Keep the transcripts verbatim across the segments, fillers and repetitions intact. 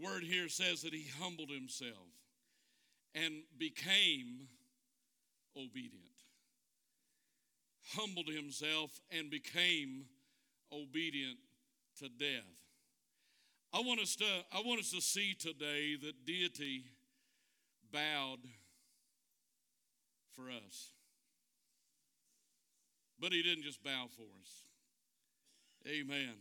word here says that he humbled himself and became obedient. Humbled himself and became obedient to death. I want us to, I want us to see today that deity bowed for us. But he didn't just bow for us. Amen.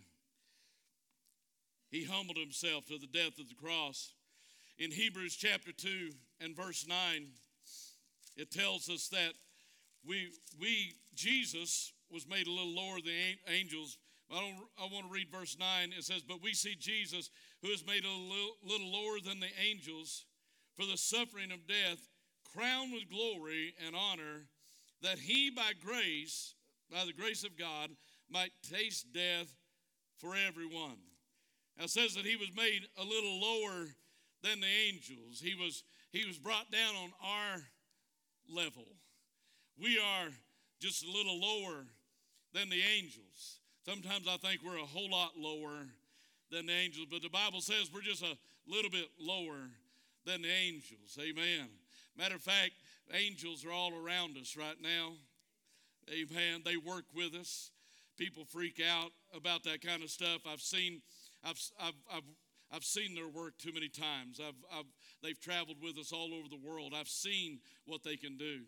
He humbled himself to the death of the cross. In Hebrews chapter two and verse nine, it tells us that we, we Jesus was made a little lower than angels. I, don't, I want to read verse nine. It says, but we see Jesus, who is made a little, little lower than the angels for the suffering of death, crowned with glory and honor, that he by grace, by the grace of God, might taste death for everyone. Now it says that he was made a little lower than the angels. He was, he was brought down on our level. We are just a little lower than the angels. Sometimes I think we're a whole lot lower than the angels, but the Bible says we're just a little bit lower than the angels. Amen. Matter of fact, angels are all around us right now. Amen. They work with us. People freak out about that kind of stuff. I've seen, I've, I've, I've, I've seen their work too many times. I've, I've, they've traveled with us all over the world. I've seen what they can do.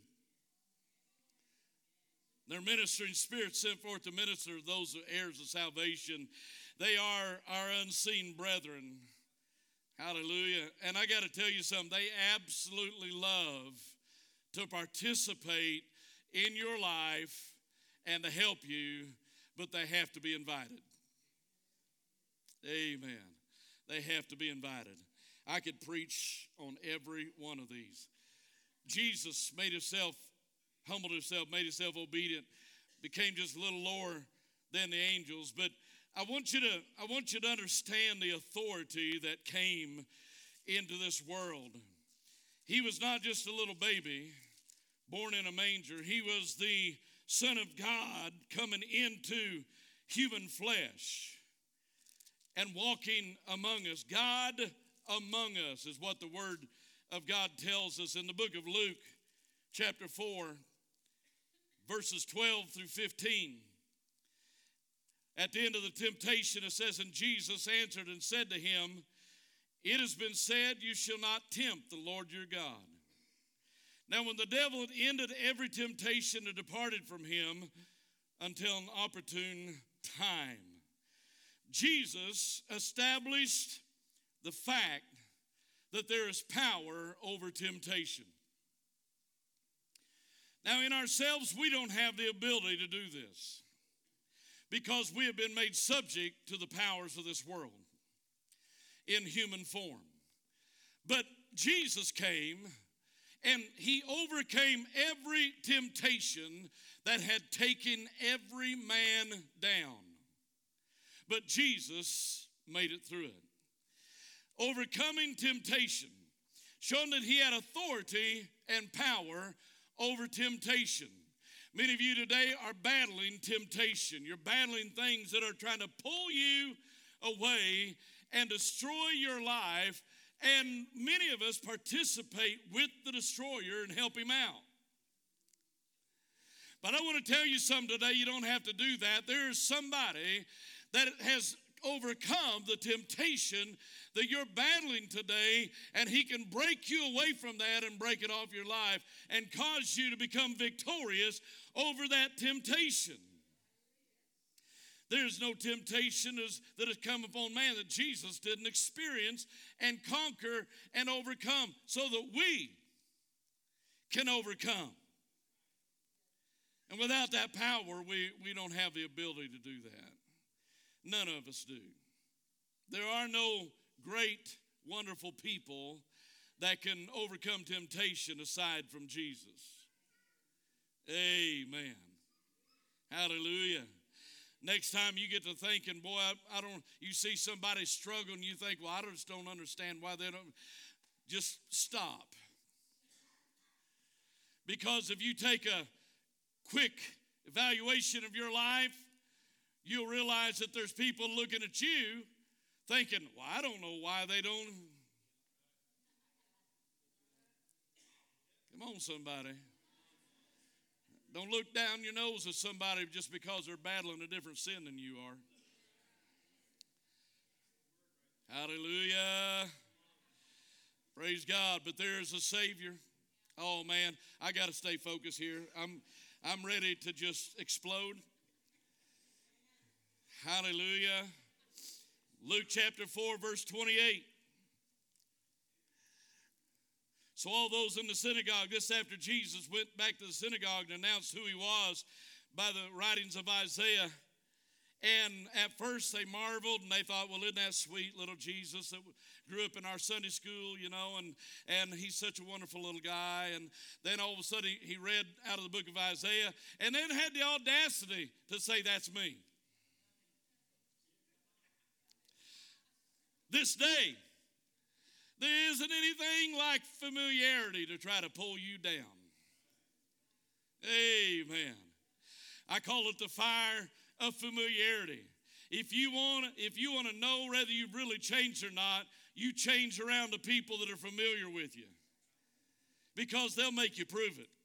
They're ministering spirits sent forth to minister to those heirs of salvation. They are our unseen brethren. Hallelujah. And I got to tell you something. They absolutely love to participate in your life and to help you, but they have to be invited. Amen. They have to be invited. I could preach on every one of these. Jesus made himself, humbled himself, made himself obedient, became just a little lower than the angels. But I want you to, I want you to understand the authority that came into this world. He was not just a little baby born in a manger. He was the Son of God coming into human flesh and walking among us. God among us is what the Word of God tells us in the book of Luke, chapter four, verses twelve through fifteen. At the end of the temptation, it says, and Jesus answered and said to him, it has been said, you shall not tempt the Lord your God. Now when the devil had ended every temptation and departed from him until an opportune time, Jesus established the fact that there is power over temptation. Now in ourselves, we don't have the ability to do this because we have been made subject to the powers of this world in human form. But Jesus came and he overcame every temptation that had taken every man down. But Jesus made it through it. Overcoming temptation, showing that he had authority and power over temptation. Many of you today are battling temptation. You're battling things that are trying to pull you away and destroy your life. And many of us participate with the destroyer and help him out. But I want to tell you something today. You don't have to do that. There is somebody that has overcome the temptation that you're battling today, and he can break you away from that and break it off your life and cause you to become victorious over that temptation. There's no temptation that has come upon man that Jesus didn't experience and conquer and overcome, so that we can overcome. And without that power, we, we don't have the ability to do that. None of us do. There are no great, wonderful people that can overcome temptation aside from Jesus. Amen. Hallelujah. Next time you get to thinking, boy, I, I don't, you see somebody struggling, you think, well, I just don't understand why they don't. Just stop. Because if you take a quick evaluation of your life, you'll realize that there's people looking at you thinking, well, I don't know why they don't. Come on, somebody. Don't look down your nose at somebody just because they're battling a different sin than you are. Hallelujah. Praise God. But there is a Savior. Oh, man, I got to stay focused here. I'm, I'm ready to just explode. Hallelujah. Luke chapter four, verse twenty-eight. So all those in the synagogue, this after Jesus went back to the synagogue to announce who he was by the writings of Isaiah. And at first they marveled and they thought, well, isn't that sweet little Jesus that grew up in our Sunday school, you know, and, and he's such a wonderful little guy. And then all of a sudden he, he read out of the book of Isaiah and then had the audacity to say, that's me. This day, there isn't anything like familiarity to try to pull you down. Amen. I call it the fire of familiarity. If you want, if you want to know whether you've really changed or not, you change around the people that are familiar with you, because they'll make you prove it.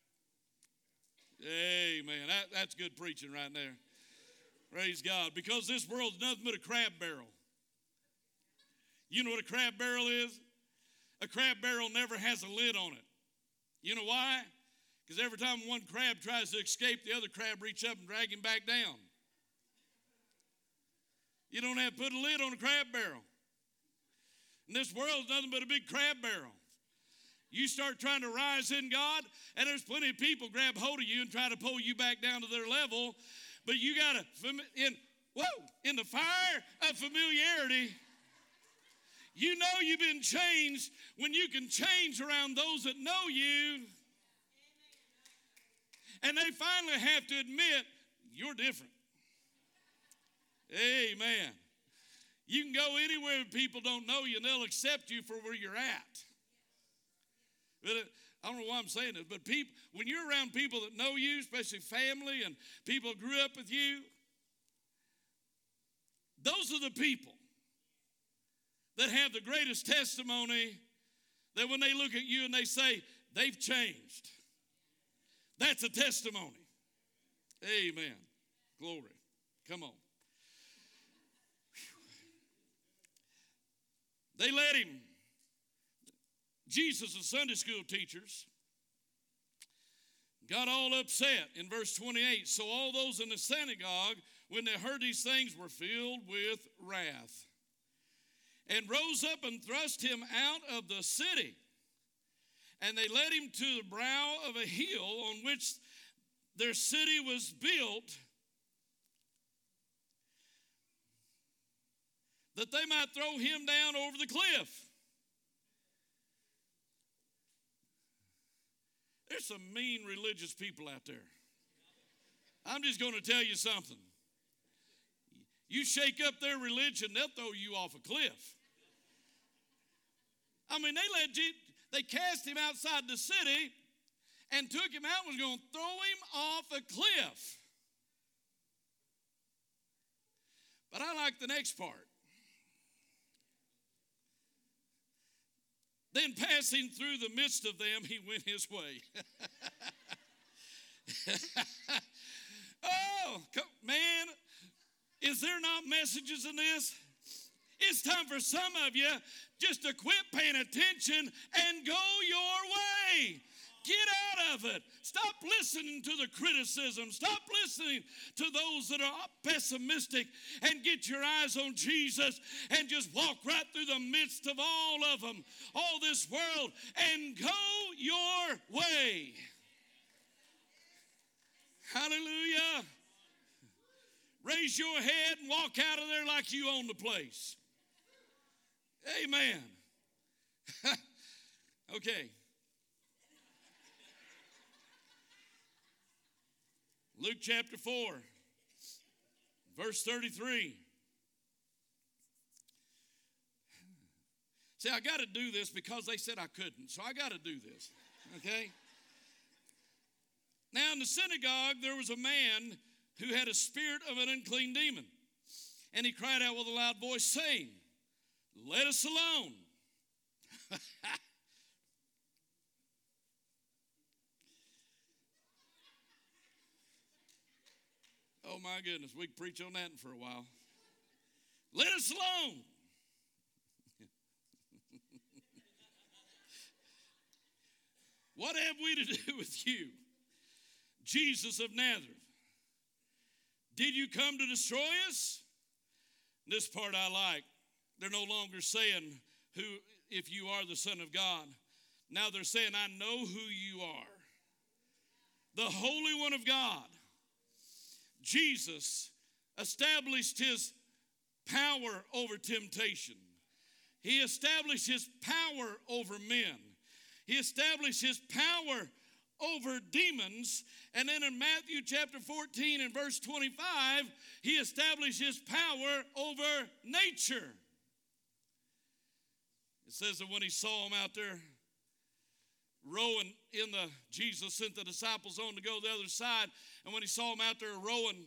Amen. That, that's good preaching right there. Praise God. Because this world's nothing but a crab barrel. You know what a crab barrel is? A crab barrel never has a lid on it. You know why? Because every time one crab tries to escape, the other crab reach up and drag him back down. You don't have to put a lid on a crab barrel. And this world is nothing but a big crab barrel. You start trying to rise in God, and there's plenty of people grab hold of you and try to pull you back down to their level. But you got to, in, whoa, in the fire of familiarity, you know you've been changed when you can change around those that know you. And they finally have to admit, you're different. Amen. You can go anywhere and people don't know you, and they'll accept you for where you're at. But it, I don't know why I'm saying this, but people, when you're around people that know you, especially family and people who grew up with you, those are the people that have the greatest testimony, that when they look at you and they say, they've changed. That's a testimony. Amen. Glory. Come on. They let him. Jesus and Sunday school teachers got all upset in verse twenty-eight. So all those in the synagogue, when they heard these things, were filled with wrath, and rose up and thrust him out of the city. And they led him to the brow of a hill on which their city was built, that they might throw him down over the cliff. There's some mean religious people out there. I'm just going to tell you something. You shake up their religion, they'll throw you off a cliff. I mean, they let you, they cast him outside the city and took him out and was going to throw him off a cliff. But I like the next part. Then passing through the midst of them, he went his way. Oh, man, is there not messages in this? It's time for some of you just to quit paying attention and go your way. Get out of it. Stop listening to the criticism. Stop listening to those that are pessimistic, and get your eyes on Jesus and just walk right through the midst of all of them, all this world, and go your way. Hallelujah. Raise your head and walk out of there like you own the place. Amen. Okay. Luke chapter four, verse thirty-three. See, I got to do this because they said I couldn't, so I got to do this, okay? Now, in the synagogue, there was a man who had a spirit of an unclean demon. And he cried out with a loud voice, saying, let us alone. Oh my goodness, we can preach on that for a while. Let us alone. What have we to do with you, Jesus of Nazareth? Did you come to destroy us? This part I like. They're no longer saying who, if you are the Son of God. Now they're saying, I know who you are. The Holy One of God. Jesus established his power over temptation. He established his power over men. He established his power over demons. And then in Matthew chapter fourteen and verse twenty-five, he established his power over nature. It says that when he saw him out there rowing in the, Jesus sent the disciples on to go the other side. And when he saw him out there rowing,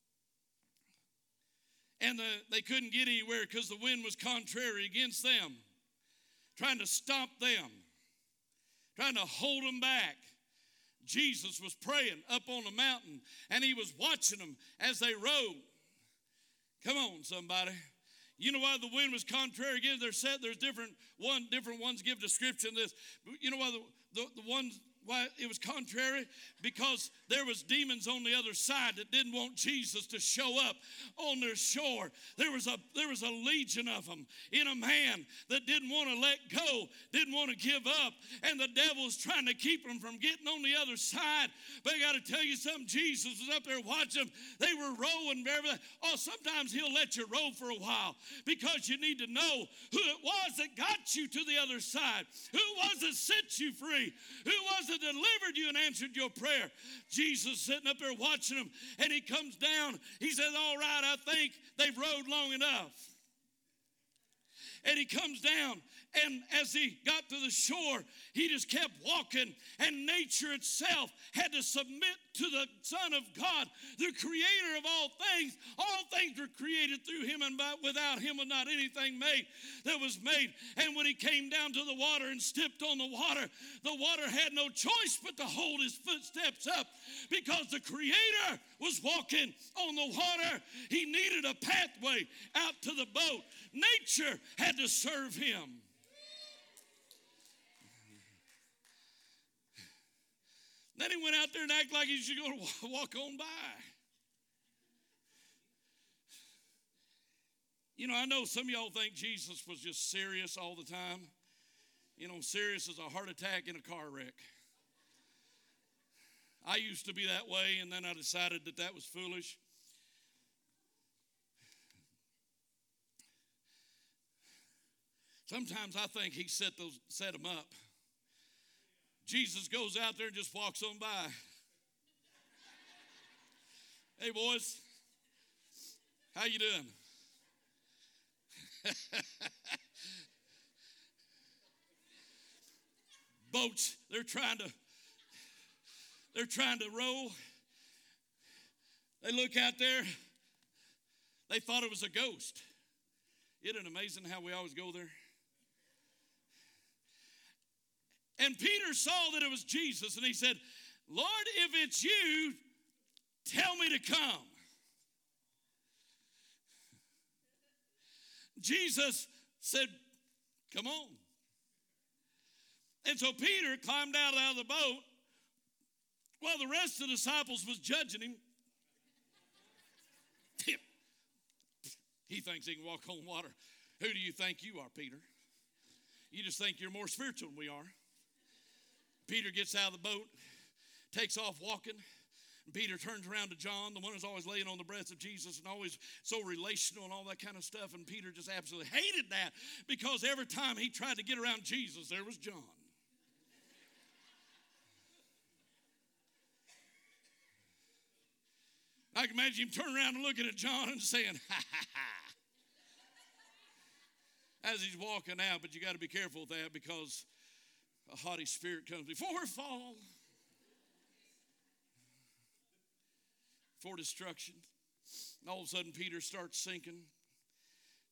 and the, they couldn't get anywhere because the wind was contrary against them, trying to stop them, trying to hold them back. Jesus was praying up on the mountain, and he was watching them as they rowed. Come on, somebody. You know why the wind was contrary against? They're set. There's different one. Different ones give description of this. You know why the, the, the ones why it was contrary? Because there was demons on the other side that didn't want Jesus to show up on their shore. There was a there was a legion of them in a man that didn't want to let go, didn't want to give up, and the devil's trying to keep them from getting on the other side. But I got to tell you something. Jesus was up there watching them. They were rowing. Oh, sometimes he'll let you row for a while because you need to know who it was that got you to the other side. Who was that set you free? Who was it that delivered you and answered your prayer? Jesus sitting up there watching them, and he comes down. He says, all right, I think they've rowed long enough. And he comes down, and as he got to the shore, he just kept walking, and nature itself had to submit to the Son of God, the creator of all things. All things were created through him, and by, without him was not anything made that was made. And when he came down to the water and stepped on the water, the water had no choice but to hold his footsteps up, because the creator was walking on the water. He needed a pathway out to the boat. Nature had to serve him. Then he went out there and acted like he was going to walk on by. You know, I know some of y'all think Jesus was just serious all the time. You know, serious as a heart attack in a car wreck. I used to be that way, and then I decided that that was foolish. Sometimes I think he set those set them up. Jesus goes out there and just walks on by. Hey, boys, how you doing? Boats, they're trying to, they're trying to row. They look out there. They thought it was a ghost. Isn't it amazing how we always go there? And Peter saw that it was Jesus, and he said, Lord, if it's you, tell me to come. Jesus said, come on. And so Peter climbed out, out of the boat while the rest of the disciples was judging him. He thinks he can walk on water. Who do you think you are, Peter? You just think you're more spiritual than we are. Peter gets out of the boat, takes off walking. And Peter turns around to John, the one who's always laying on the breast of Jesus and always so relational and all that kind of stuff. And Peter just absolutely hated that, because every time he tried to get around Jesus, there was John. I can imagine him turning around and looking at John and saying, ha, ha, ha, as he's walking out. But you got to be careful with that, because a haughty spirit comes before a fall, for destruction. And all of a sudden, Peter starts sinking.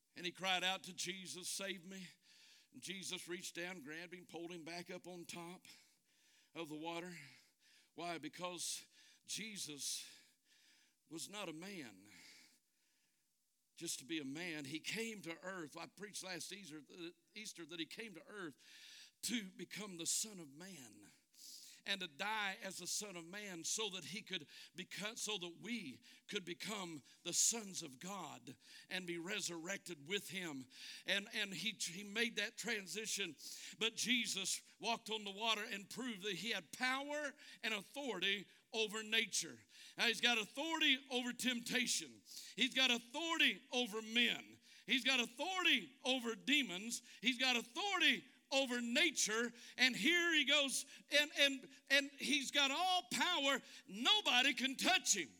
And he cried out to Jesus, "Save me." And Jesus reached down, grabbed him, pulled him back up on top of the water. Why? Because Jesus was not a man just to be a man. He came to earth. I preached last Easter, Easter that he came to earth to become the Son of Man and to die as the Son of Man so that he could become, so that we could become the sons of God and be resurrected with him. And, and he, he made that transition. But Jesus walked on the water and proved that he had power and authority over nature. Now, he's got authority over temptation. He's got authority over men. He's got authority over demons. He's got authority over nature. And here he goes, and, and, and he's got all power. Nobody can touch him.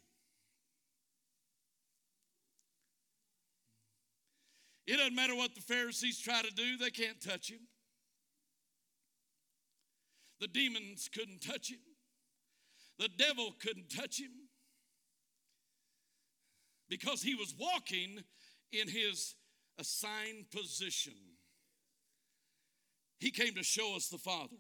It doesn't matter what the Pharisees try to do, they can't touch him. The demons couldn't touch him. The devil couldn't touch him because he was walking in his assigned position. He came to show us the Father.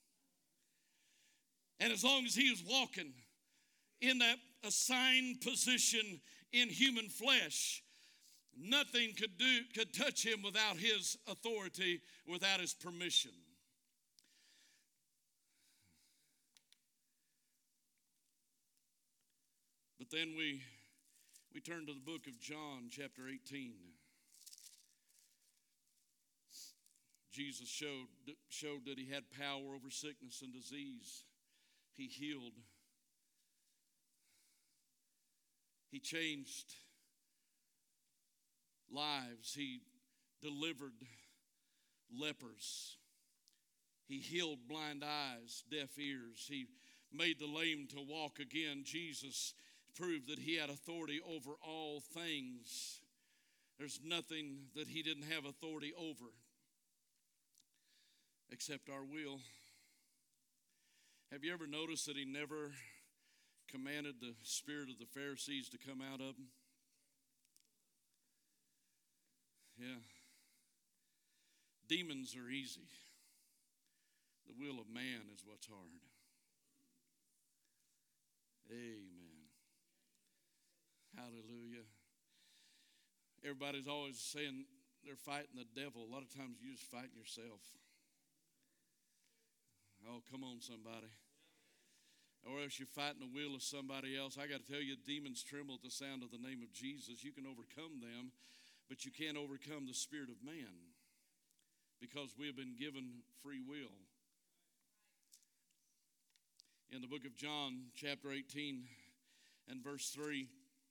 And as long as he was walking in that assigned position in human flesh, nothing could do could touch him without his authority, without his permission. But then we we turn to the book of John, chapter eighteen. Jesus showed, showed that he had power over sickness and disease. He healed. He changed lives. He delivered lepers. He healed blind eyes, deaf ears. He made the lame to walk again. Jesus proved that he had authority over all things. There's nothing that he didn't have authority over except our will. Have you ever noticed that he never commanded the spirit of the Pharisees to come out of them? Yeah. Demons are easy. The will of man is what's hard. Amen. Hallelujah. Everybody's always saying they're fighting the devil. A lot of times you're just fighting yourself. Oh, come on, somebody. Or else you're fighting the will of somebody else. I got to tell you, demons tremble at the sound of the name of Jesus. You can overcome them, but you can't overcome the spirit of man because we have been given free will. In the book of John, chapter eighteen and verse three,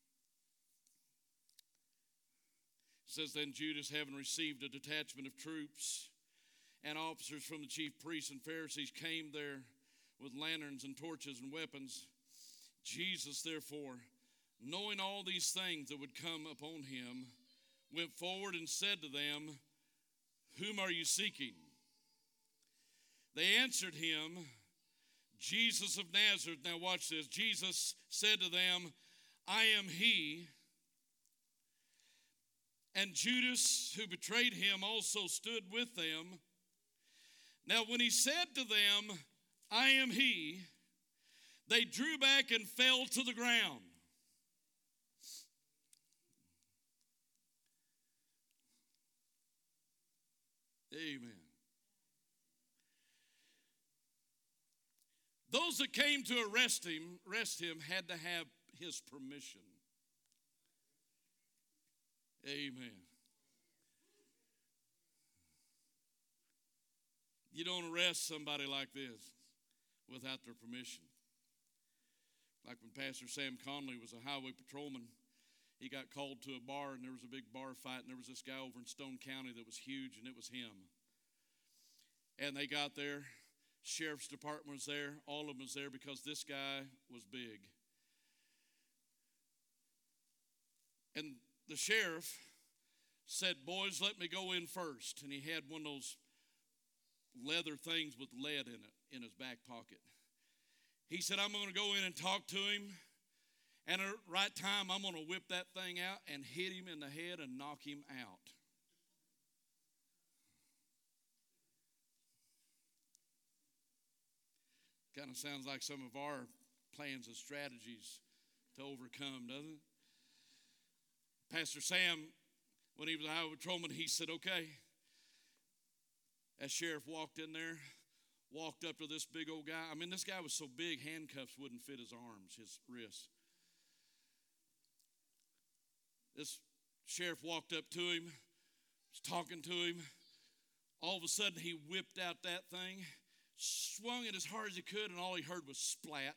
it says, "Then Judas, having received a detachment of troops and officers from the chief priests and Pharisees, came there with lanterns and torches and weapons. Jesus, therefore, knowing all these things that would come upon him, went forward and said to them, 'Whom are you seeking?' They answered him, 'Jesus of Nazareth.'" Now watch this. Jesus said to them, "I am he." And Judas, who betrayed him, also stood with them. Now when he said to them, "I am he," they drew back and fell to the ground. Amen. Those that came to arrest him, arrest him had to have his permission. Amen. You don't arrest somebody like this without their permission. Like when Pastor Sam Conley was a highway patrolman, he got called to a bar and there was a big bar fight, and there was this guy over in Stone County that was huge, and it was him. And they got there, sheriff's department was there, all of them was there because this guy was big. And the sheriff said, "Boys, let me go in first." And he had one of those leather things with lead in it in his back pocket. He said, "I'm going to go in and talk to him, and at the right time I'm going to whip that thing out and hit him in the head and knock him out." Kind of sounds like some of our plans and strategies to overcome, doesn't it? Pastor Sam, when he was a highway patrolman, he said, okay. As sheriff walked in there, walked up to this big old guy. I mean, this guy was so big, handcuffs wouldn't fit his arms, his wrists. This sheriff walked up to him, was talking to him. All of a sudden, he whipped out that thing, swung it as hard as he could, and all he heard was splat.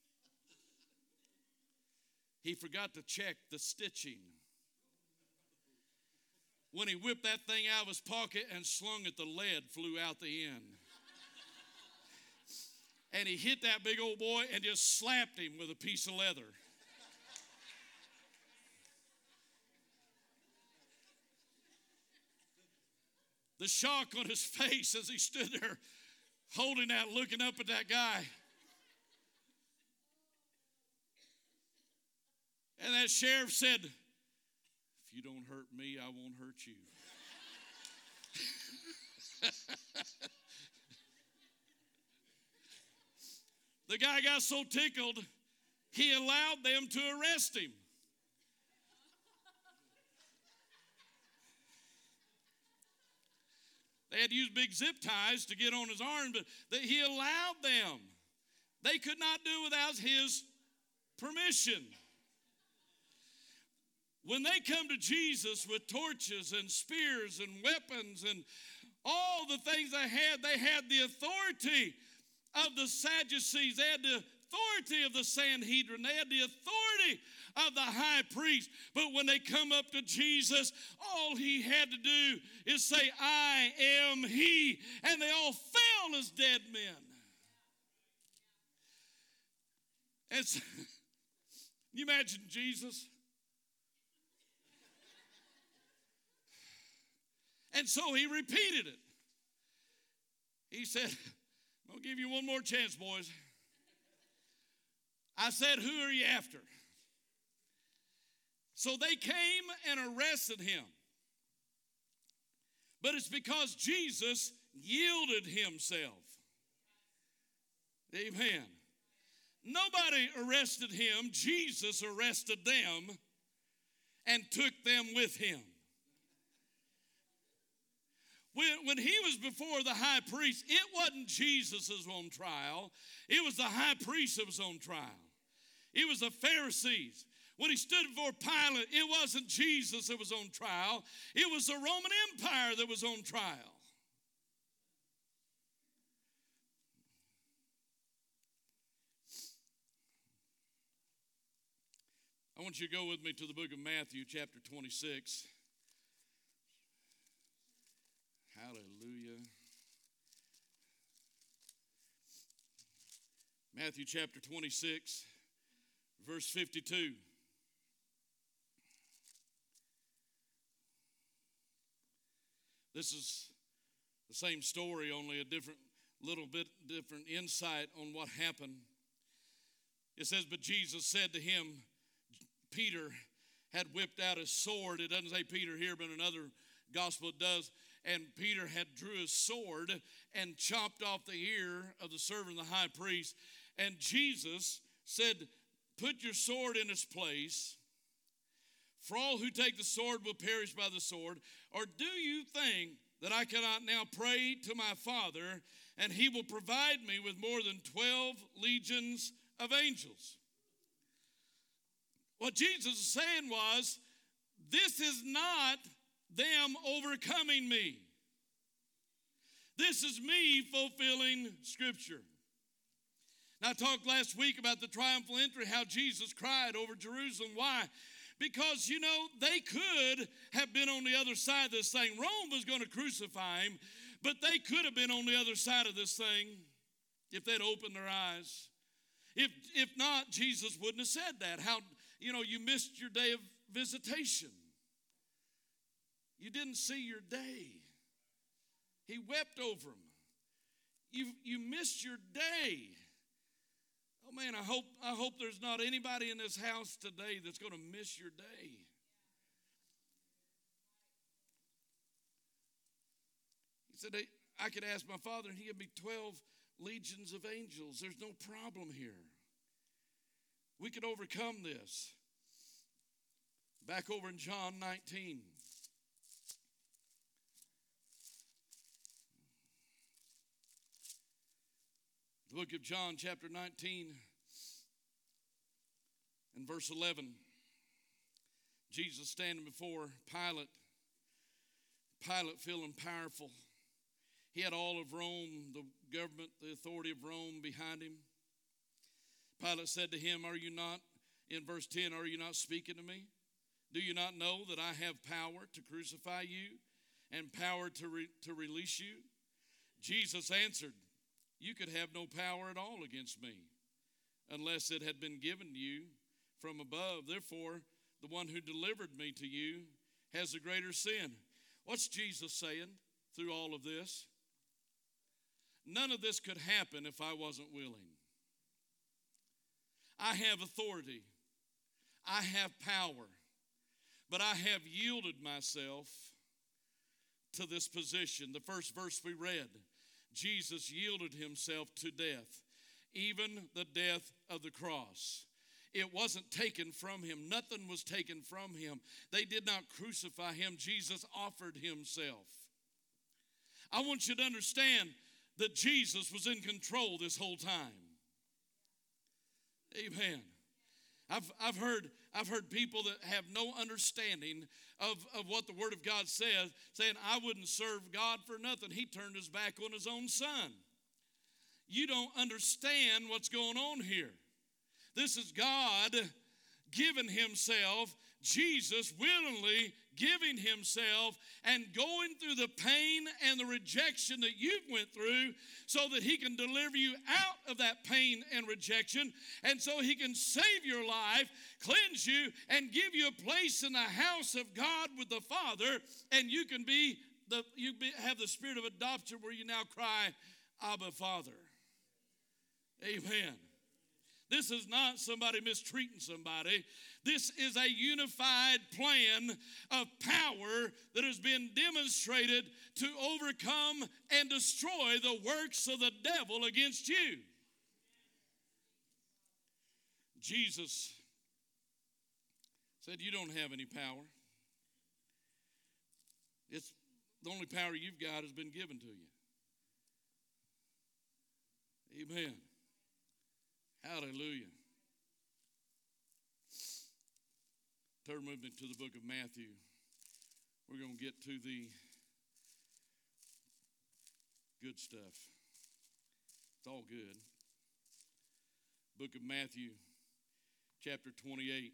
He forgot to check the stitching. When he whipped that thing out of his pocket and slung it, the lead flew out the end. And he hit that big old boy and just slapped him with a piece of leather. The shock on his face as he stood there holding that, looking up at that guy. And that sheriff said, if you don't hurt me, I won't hurt you. The guy got so tickled, he allowed them to arrest him. They had to use big zip ties to get on his arm, but they, he allowed them. They could not do without his permission. When they come to Jesus with torches and spears and weapons and all the things they had, they had the authority of the Sadducees. They had the authority of the Sanhedrin. They had the authority of the high priest. But when they come up to Jesus, all he had to do is say, I am he. And they all fell as dead men. And so, you imagine Jesus? And so he repeated it. He said, I'm going to give you one more chance, boys. I said, who are you after? So they came and arrested him. But it's because Jesus yielded himself. Amen. Nobody arrested him. Jesus arrested them and took them with him. When, when he was before the high priest, it wasn't Jesus that was on trial. It was the high priest that was on trial. It was the Pharisees. When he stood before Pilate, it wasn't Jesus that was on trial. It was the Roman Empire that was on trial. I want you to go with me to the book of Matthew, chapter twenty-six. Hallelujah. Matthew chapter twenty-six, verse fifty-two. This is the same story, only a different, little bit different insight on what happened. It says, but Jesus said to him, Peter had whipped out his sword. It doesn't say Peter here, but another gospel it does. And Peter had drew his sword and chopped off the ear of the servant of the high priest. And Jesus said, put your sword in its place. For all who take the sword will perish by the sword. Or do you think that I cannot now pray to my Father, and he will provide me with more than twelve legions of angels? What Jesus is saying was, this is not them overcoming me. This is me fulfilling Scripture. Now, I talked last week about the triumphal entry, how Jesus cried over Jerusalem. Why? Because, you know, they could have been on the other side of this thing. Rome was going to crucify him, but they could have been on the other side of this thing if they'd opened their eyes. If, if not, Jesus wouldn't have said that. How, you know, you missed your day of visitation. You didn't see your day. He wept over them. You, you missed your day. Oh man, I hope, I hope there's not anybody in this house today that's going to miss your day. He said, I could ask my Father and he'd give me twelve legions of angels. There's no problem here. We can overcome this. Back over in John nineteen. The book of John, chapter nineteen, and verse eleven. Jesus standing before Pilate. Pilate feeling powerful. He had all of Rome, the government, the authority of Rome behind him. Pilate said to him, are you not, in verse ten, are you not speaking to me? Do you not know that I have power to crucify you and power to, re- to release you? Jesus answered, you could have no power at all against me unless it had been given to you from above. Therefore, the one who delivered me to you has a greater sin. What's Jesus saying through all of this? None of this could happen if I wasn't willing. I have authority. I have power. But I have yielded myself to this position. The first verse we read, Jesus yielded himself to death, even the death of the cross. It wasn't taken from him. Nothing was taken from him. They did not crucify him. Jesus offered himself. I want you to understand that Jesus was in control this whole time. Amen. I've, I've, heard, I've heard people that have no understanding of, of what the Word of God says, saying, I wouldn't serve God for nothing. He turned his back on his own son. You don't understand what's going on here. This is God giving himself, Jesus willingly giving himself and going through the pain and the rejection that you've went through so that he can deliver you out of that pain and rejection, and so he can save your life, cleanse you, and give you a place in the house of God with the Father, and you can be the you be, have the spirit of adoption where you now cry, Abba, Father. Amen. This is not somebody mistreating somebody. This is a unified plan of power that has been demonstrated to overcome and destroy the works of the devil against you. Jesus said, you don't have any power. It's the only power you've got has been given to you. Amen. Hallelujah. Turn with me to the book of Matthew. We're going to get to the good stuff. It's all good. Book of Matthew, chapter twenty-eight,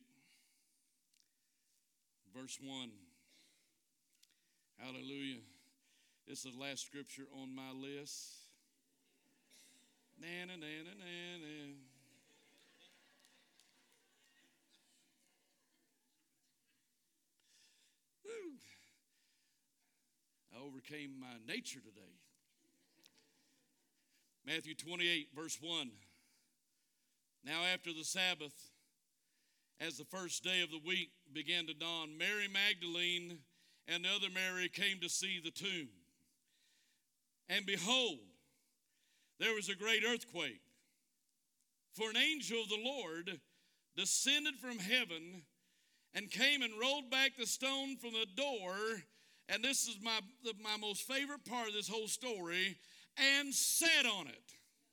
verse one. Hallelujah. This is the last scripture on my list. Na na na na na na. Woo. I overcame my nature today. Matthew twenty-eight, verse one. Now after the Sabbath, as the first day of the week began to dawn, Mary Magdalene and the other Mary came to see the tomb. And behold, there was a great earthquake. For an angel of the Lord descended from heaven and came and rolled back the stone from the door. And this is my, my most favorite part of this whole story. And sat on it.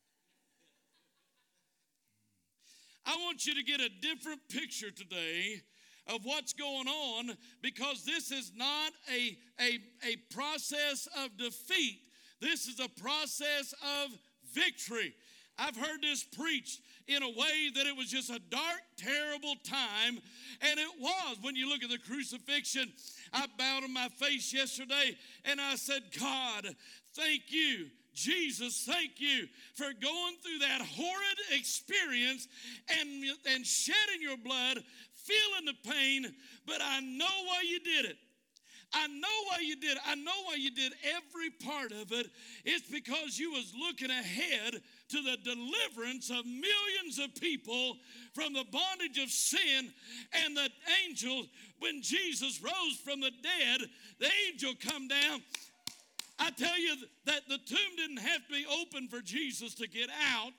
I want you to get a different picture today of what's going on, because this is not a, a, a process of defeat. This is a process of victory. I've heard this preached in a way that it was just a dark, terrible time, and it was. When you look at the crucifixion, I bowed on my face yesterday, and I said, God, thank you. Jesus, thank you for going through that horrid experience and, and shedding your blood, feeling the pain, but I know why you did it. I know why you did it. I know why you did every part of it. It's because you was looking ahead to the deliverance of millions of people from the bondage of sin. And the angel, when Jesus rose from the dead, the angel come down. I tell you that the tomb didn't have to be open for Jesus to get out.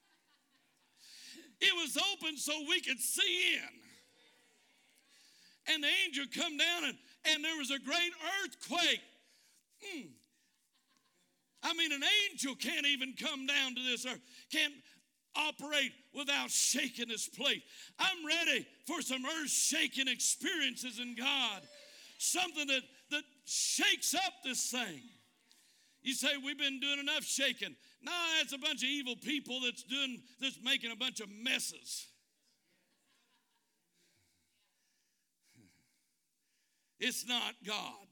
It was open so we could see in. And the angel come down, and, and there was a great earthquake. Mm. I mean, an angel can't even come down to this earth, can't operate without shaking this place. I'm ready for some earth-shaking experiences in God. Something that, that shakes up this thing. You say, we've been doing enough shaking. No, it's a bunch of evil people that's doing, that's making a bunch of messes. It's not God.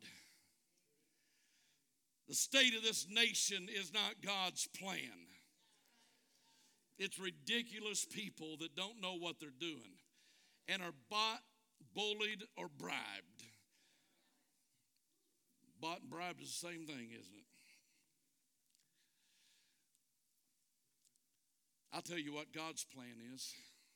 The state of this nation is not God's plan. It's ridiculous people that don't know what they're doing and are bought, bullied, or bribed. Bought and bribed is the same thing, isn't it? I'll tell you what God's plan is.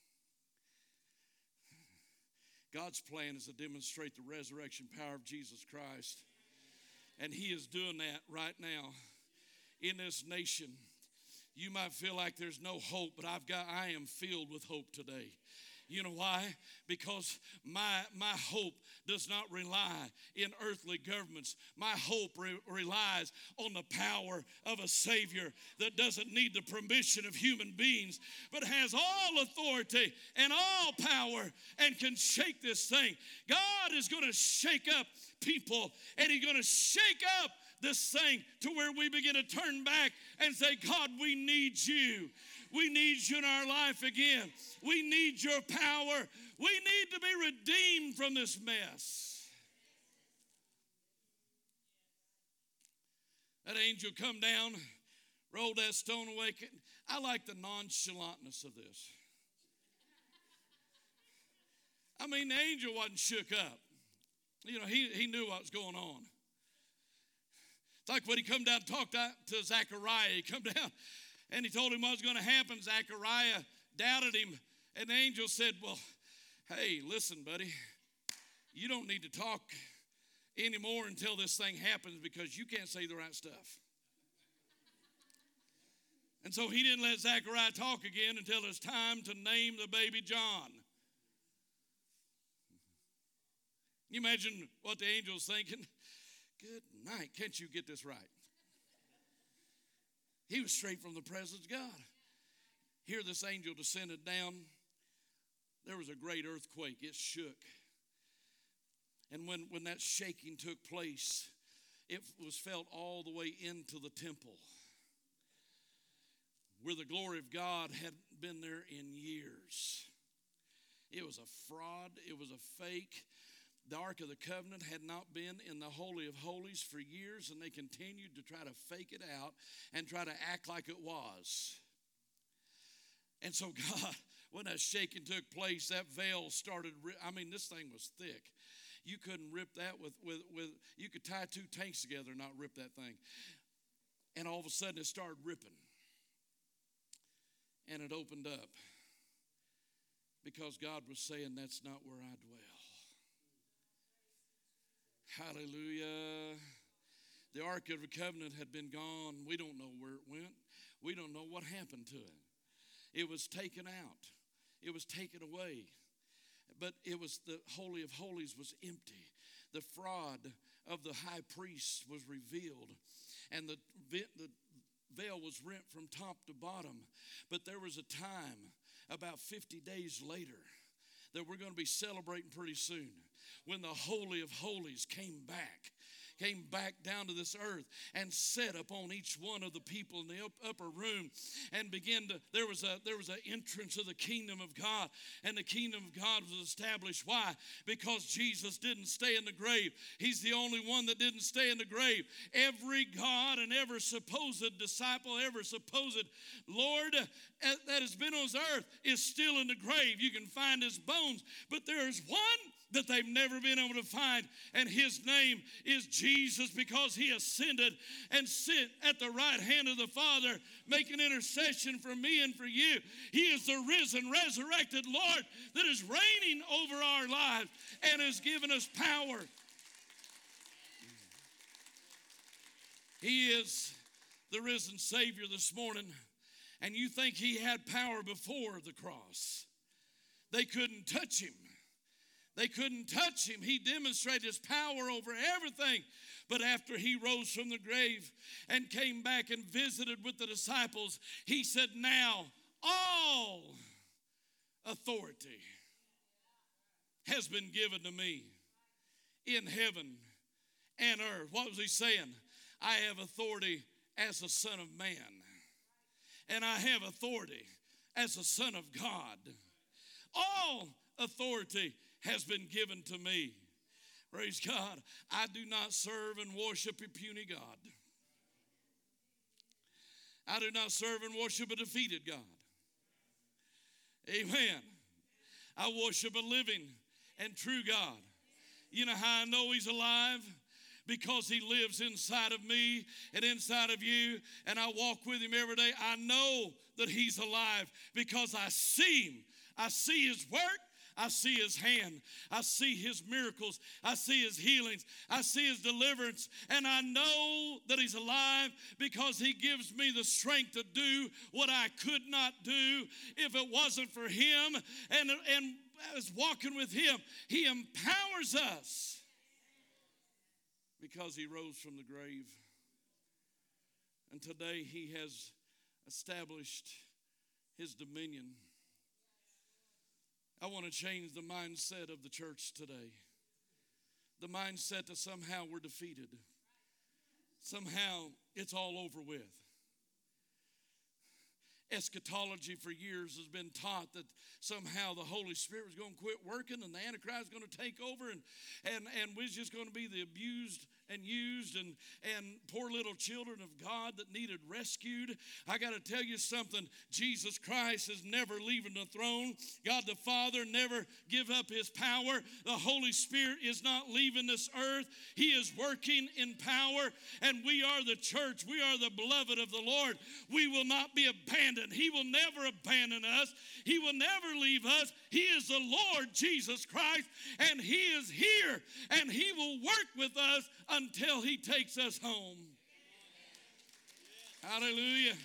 God's plan is to demonstrate the resurrection power of Jesus Christ. And he is doing that right now in this nation. You might feel like there's no hope, but I've got I am filled with hope today. You know why? Because my, my hope does not rely in earthly governments. My hope re- relies on the power of a Savior that doesn't need the permission of human beings, but has all authority and all power and can shake this thing. God is going to shake up people, and he's going to shake up this thing to where we begin to turn back and say, God, we need you. We need you in our life again. We need your power. We need to be redeemed from this mess. That angel come down, rolled that stone away. I like the nonchalantness of this. I mean, the angel wasn't shook up. You know, he, he knew what was going on. It's like when he come down and talked to Zechariah. He come down and he told him what was going to happen. Zechariah doubted him. And the angel said, well, hey, listen, buddy. You don't need to talk anymore until this thing happens because you can't say the right stuff. And so he didn't let Zechariah talk again until it's time to name the baby John. Can you imagine what the angel's thinking? Good night. Can't you get this right? He was straight from the presence of God. Here this angel descended down. There was a great earthquake. It shook. And when, when that shaking took place, it was felt all the way into the temple, where the glory of God had been there in years. It was a fraud. It was a fake. The Ark of the Covenant had not been in the Holy of Holies for years, and they continued to try to fake it out and try to act like it was. And so God, when that shaking took place, that veil started, I mean, this thing was thick. You couldn't rip that with, with, with, you could tie two tanks together and not rip that thing. And all of a sudden it started ripping. And it opened up. Because God was saying, that's not where I dwell. Hallelujah. The Ark of the Covenant had been gone. We don't know where it went. We don't know what happened to it. It was taken out. It was taken away. But it was the Holy of Holies was empty. The fraud of the high priest was revealed. And the, the veil was rent from top to bottom. But there was a time, about fifty days later, that we're going to be celebrating pretty soon, when the Holy of Holies came back, came back down to this earth and sat upon each one of the people in the upper room and began to, there was a there was an entrance of the kingdom of God, and the kingdom of God was established. Why? Because Jesus didn't stay in the grave. He's the only one that didn't stay in the grave. Every God and every supposed disciple, every supposed Lord that has been on this earth is still in the grave. You can find his bones, but there's one that they've never been able to find, and his name is Jesus, because he ascended and sit at the right hand of the Father, making intercession for me and for you. He is the risen, resurrected Lord that is reigning over our lives and has given us power. He is the risen Savior this morning, and you think he had power before the cross. They couldn't touch him. They couldn't touch him. He demonstrated his power over everything. But after he rose from the grave and came back and visited with the disciples, he said, now all authority has been given to me in heaven and earth. What was he saying? I have authority as a son of man, and I have authority as a son of God. All authority has been given to me. Praise God. I do not serve and worship a puny God. I do not serve and worship a defeated God. Amen. I worship a living and true God. You know how I know he's alive? Because he lives inside of me and inside of you, and I walk with him every day. I know that he's alive because I see him. I see his work. I see his hand. I see his miracles. I see his healings. I see his deliverance. And I know that he's alive because he gives me the strength to do what I could not do if it wasn't for him. And, and as walking with him, he empowers us because he rose from the grave. And today he has established his dominion. I want to change the mindset of the church today. The mindset that somehow we're defeated. Somehow it's all over with. Eschatology for years has been taught that somehow the Holy Spirit was going to quit working and the Antichrist is going to take over, and, and, and we're just going to be the abused and used and, and poor little children of God that needed rescued. I got to tell you something. Jesus Christ is never leaving the throne. God the Father never give up his power. The Holy Spirit is not leaving this earth. He is working in power, and we are the church. We are the beloved of the Lord. We will not be abandoned. He will never abandon us. He will never leave us. He is the Lord Jesus Christ, and he is here, and he will work with us until he takes us home. Hallelujah.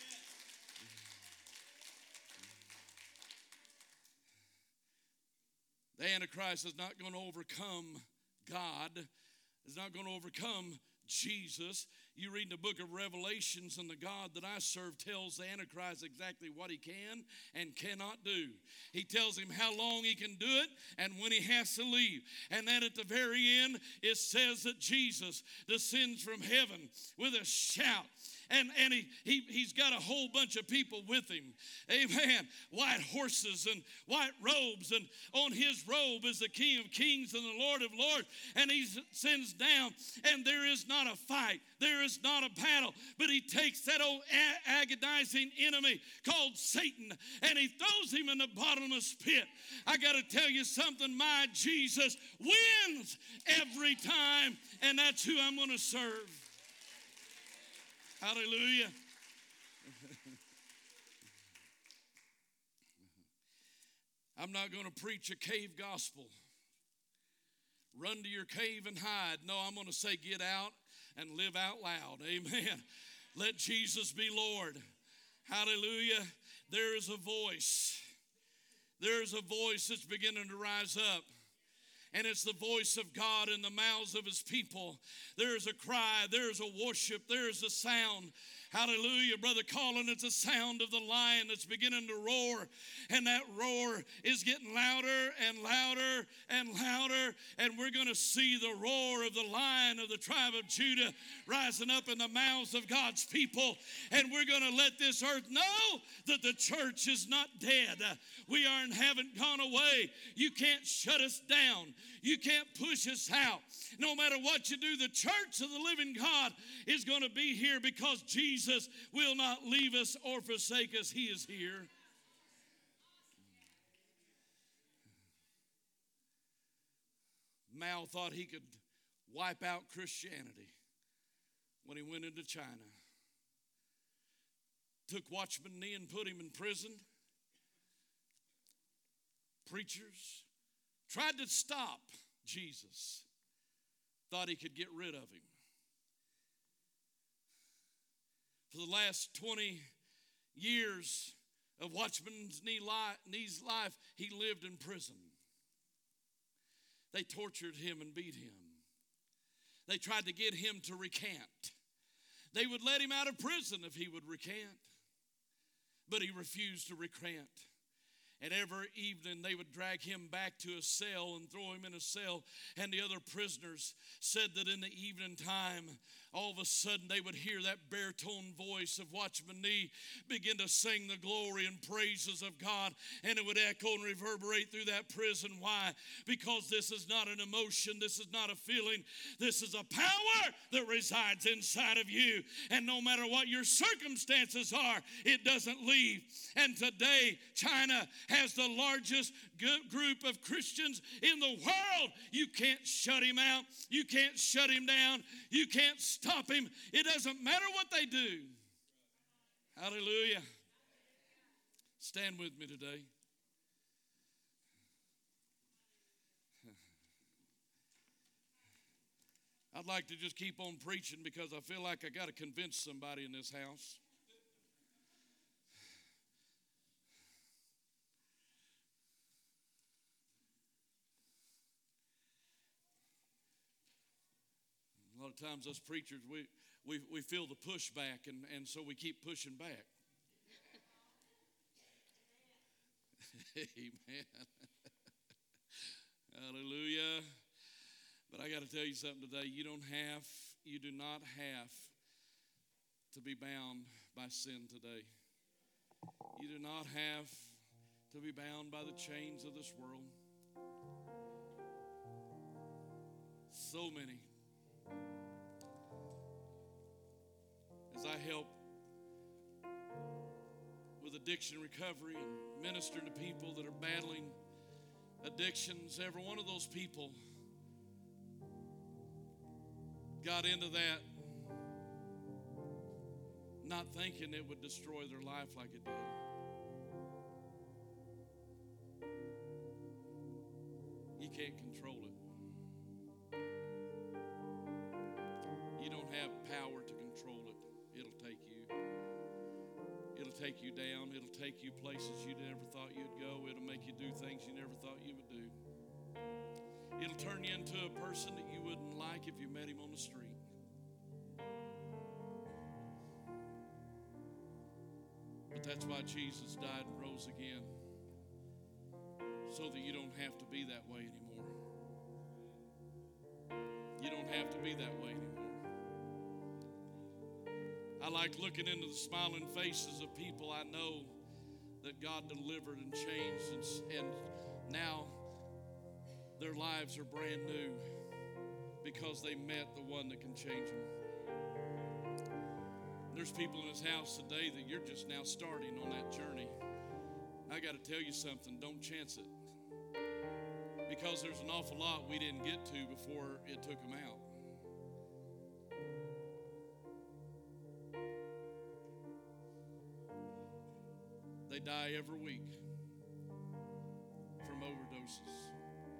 The Antichrist is not going to overcome God. Is not going to overcome Jesus. You read the book of Revelations, and the God that I serve tells the Antichrist exactly what he can and cannot do. He tells him how long he can do it and when he has to leave. And then at the very end, it says that Jesus descends from heaven with a shout. And, and he, he, he's got a whole bunch of people with him. Amen. White horses and white robes. And on his robe is the King of Kings and the Lord of Lords. And he sends down. And there is not a fight. There is not a battle. But he takes that old agonizing enemy called Satan. And he throws him in the bottomless pit. I got to tell you something. My Jesus wins every time. And that's who I'm going to serve. Hallelujah. I'm not going to preach a cave gospel. Run to your cave and hide. No, I'm going to say get out and live out loud. Amen. Let Jesus be Lord. Hallelujah. There is a voice. There is a voice that's beginning to rise up. And it's the voice of God in the mouths of his people. There is a cry. There is a worship. There is a sound. Hallelujah, Brother Colin. It's a sound of the lion that's beginning to roar. And that roar is getting louder and louder and louder. And we're going to see the roar of the lion of the tribe of Judah rising up in the mouths of God's people. And we're going to let this earth know that the church is not dead. We are and haven't gone away. You can't shut us down. You can't push us out. No matter what you do, the church of the living God is going to be here because Jesus will not leave us or forsake us. He is here. Mao thought he could wipe out Christianity when he went into China. Took Watchman Nee and put him in prison. Preachers tried to stop Jesus. Thought he could get rid of him. For the last twenty years of Watchman Nee's life, he lived in prison. They tortured him and beat him. They tried to get him to recant. They would let him out of prison if he would recant, but he refused to recant. And every evening they would drag him back to a cell and throw him in a cell. And the other prisoners said that in the evening time, all of a sudden they would hear that baritone voice of Watchman Nee begin to sing the glory and praises of God. And it would echo and reverberate through that prison. Why? Because this is not an emotion. This is not a feeling. This is a power that resides inside of you. And no matter what your circumstances are, it doesn't leave. And today, China has the largest group of Christians in the world. You can't shut him out. You can't shut him down. You can't stop him. It doesn't matter what they do. Hallelujah. Stand with me today. I'd like to just keep on preaching because I feel like I got to convince somebody in this house. A lot of times us preachers, we, we, we feel the pushback, and, and so we keep pushing back. Amen. Hallelujah. But I got to tell you something today. You don't have, you do not have to be bound by sin today. You do not have to be bound by the chains of this world. So many. As I help with addiction recovery and minister to people that are battling addictions, every one of those people got into that not thinking it would destroy their life like it did. You can't control it. You don't have power to control it. It'll take you. It'll take you down. It'll take you places you never thought you'd go. It'll make you do things you never thought you would do. It'll turn you into a person that you wouldn't like if you met him on the street. But that's why Jesus died and rose again, so that you don't have to be that way anymore. You don't have to be that way anymore. I like looking into the smiling faces of people I know that God delivered and changed, and, and now their lives are brand new because they met the one that can change them. There's people in this house today that you're just now starting on that journey. I got to tell you something, don't chance it. Because there's an awful lot we didn't get to before it took them out. They die every week from overdoses.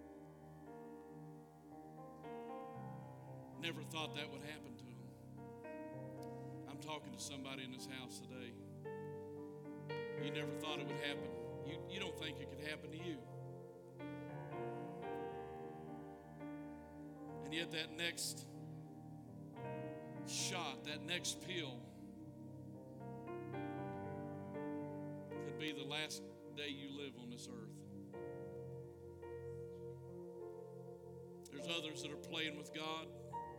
Never thought that would happen to them. I'm talking to somebody in this house today. You never thought it would happen. You, you don't think it could happen to you. And yet that next shot, that next pill could be the last day you live on this earth. There's others that are playing with God.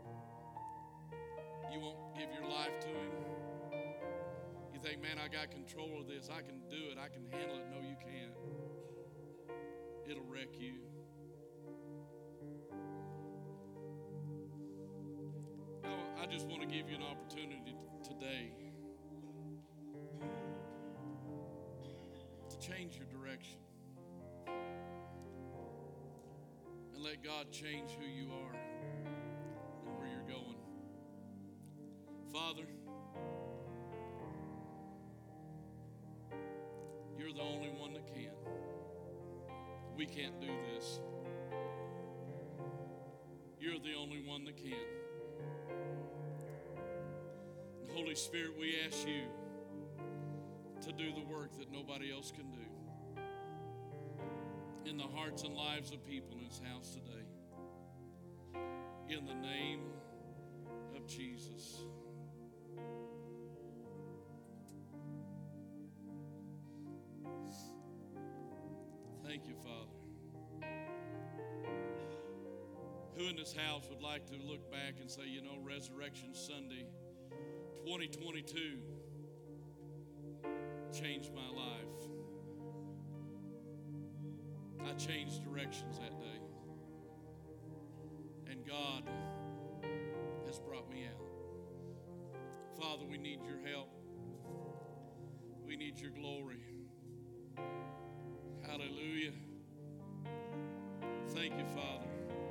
You won't give your life to him. You think, man, I got control of this. I can do it. I can handle it. No, you can't. It'll wreck you. I just want to give you an opportunity today to change your direction and let God change who you are and where you're going. Father, you're the only one that can. We can't do this. You're the only one that can. Holy Spirit, we ask you to do the work that nobody else can do in the hearts and lives of people in this house today. In the name of Jesus. Thank you, Father. Who in this house would like to look back and say, you know, Resurrection Sunday twenty twenty-two changed my life. I changed directions that day. And God has brought me out. Father, we need your help. We need your glory. Hallelujah. Thank you, Father.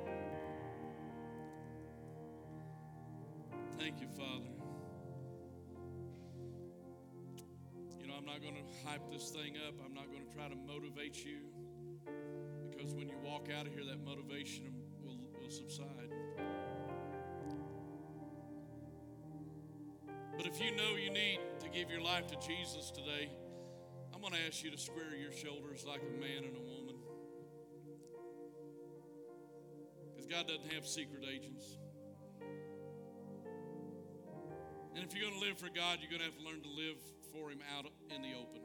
Thank you, Father. You know, I'm not going to hype this thing up. I'm not going to try to motivate you, because when you walk out of here, that motivation will, will subside. But if you know you need to give your life to Jesus today, I'm going to ask you to square your shoulders like a man and a woman. Because God doesn't have secret agents. And if you're going to live for God, you're going to have to learn to live for Him out in the open.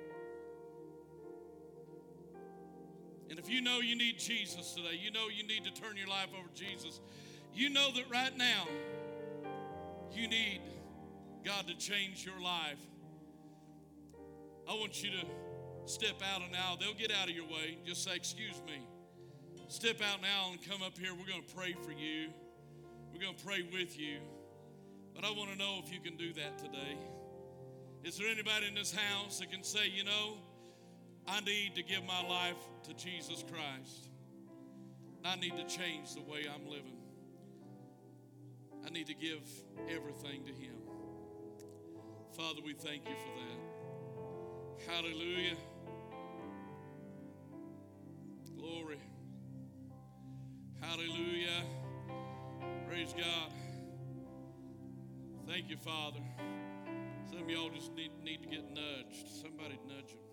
And if you know you need Jesus today, you know you need to turn your life over to Jesus, you know that right now you need God to change your life. I want you to step out and now. They'll get out of your way. Just say, excuse me. Step out now and come up here. We're going to pray for you. We're going to pray with you. But I want to know if you can do that today. Is there anybody in this house that can say, you know, I need to give my life to Jesus Christ. I need to change the way I'm living. I need to give everything to Him. Father, we thank you for that. Hallelujah. Glory. Hallelujah. Praise God. Thank you, Father. Some of y'all just need, need to get nudged. Somebody nudge them.